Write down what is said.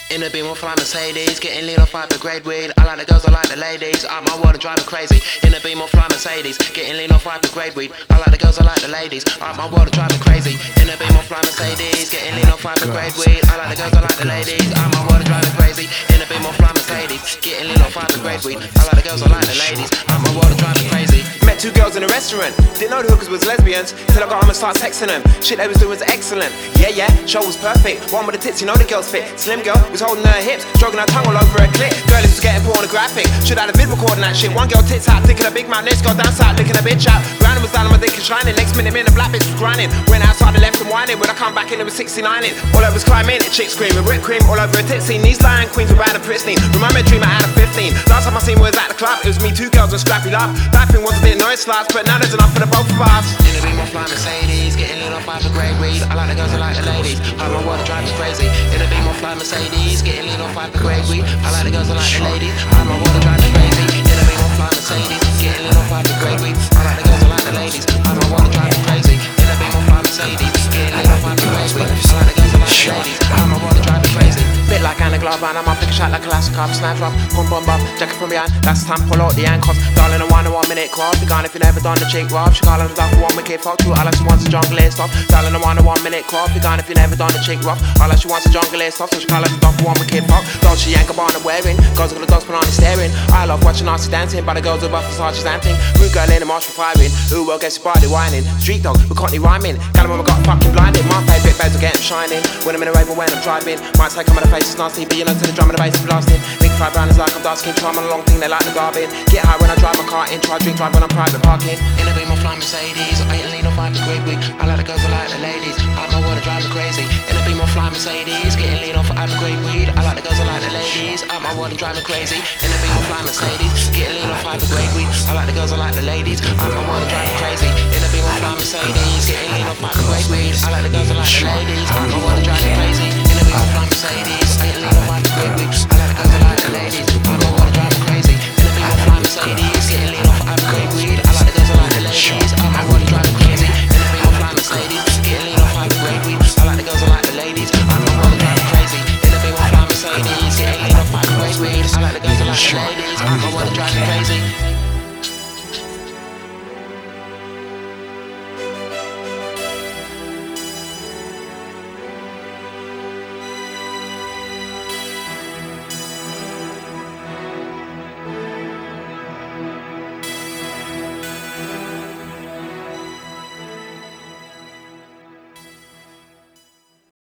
In the beam of fly Mercedes, getting lean off hyper grade weed. I like the girls, I like the ladies. Out my world and driving crazy. In the beam of fly Mercedes, getting lean off hyper grade weed. I like the girls, I like the ladies. Out my world and driving crazy. In the beam of fly Mercedes, getting lean off hyper grade weed. I like the girls, I like the ladies. Out my world and driving crazy. In the beam of fly Mercedes, getting lean off hyper grade weed. I like the girls, I like the ladies. Out my world and driving crazy. Met two girls in a restaurant. Didn't know the hookers was lesbians till I got home and started texting them. Shit they was doing was excellent. Yeah, show was perfect. One with the tits, you know the girls fit. Slim girl was holding her hips, stroking her tongue all over her clit. Girl, this was getting pornographic. Should have had a vid recording that shit. One girl tits out, thinking a big mouth. Next girl down south, licking a bitch out. Grinding was down on my dick and shining. Next minute, me and the black bitch was grinding. Went outside and left and whining. When I come back in, it was 69 in. All over was climbing, a chick screaming. Whipped cream all over her tits. Seen these lion queens were bad and pristine. Remind me a dream I had at 15. Last time I seen was at the club. It was me, two girls and Scrappy Love. That thing was a bit noise slides, but now there's enough for the both of us. In the beam of fly Mercedes, getting lit off hyper grade weed. I like the girls, I like the ladies. Out my world and driving crazy. In the beam of fly Mercedes, getting lit off hyper grade weed. I like the girls, I like the ladies. Out my world and driving crazy. In the beam of fly Mercedes, getting lit off hyper grade weed. I like the girls, I like the ladies. Out my world and driving crazy. In the beam of fly Mercedes, getting lit off hyper grade weed. I like the girls, I like the ladies. Out my world and driving crazy. Bit like Anna Glove, and I'm up, pick a shot like a classic car, snap drop, pump bum bum, jacket from behind, that's the time, pull out the handcuffs. Darling, I want a 1 minute crowd, be gone if you never done the chick rob. She calling us off for one with kid fuck, true, all that she wants is jungle air stuff. Darling, I want a 1 minute crowd, be gone if you never done the chick rough. All that she wants is jungle air stuff, so she calling us off for one with kid fuck. Don't she yank a bar and wearing, girls with the dogs put on and staring. I love watching Nazi dancing, but the girls with buff Versace's dancing. Rude girl in the march for firing, who will get your body whining. Street dog, we can't rhyming, got him when we got fucking blinded. My favourite beds will get them shining, when I'm in a rave or when I'm driving. Might say come on the face is nasty, but you know to the drum and the bass is blasting. Big 5 rounders like I'm dark skin, charm on a long thing, they like the garbage. Get high when I drive my car in, try drink drive when I'm private parking. In the beam of fly Mercedes, I ain't lean off hyper grade weed. I like the girls, I like the ladies. Out my world and driving crazy. In the beam of fly Mercedes, getting lean off hyper grade weed. I like the girls, I like the ladies. Out my world and driving crazy. In the beam of fly Mercedes, getting lean off hyper grade weed. I like the girls, I like the ladies. Out my world and driving crazy. In the beam of fly Mercedes, getting lean off hyper grade weed. I like the girls, I like the ladies. Out my world and driving crazy.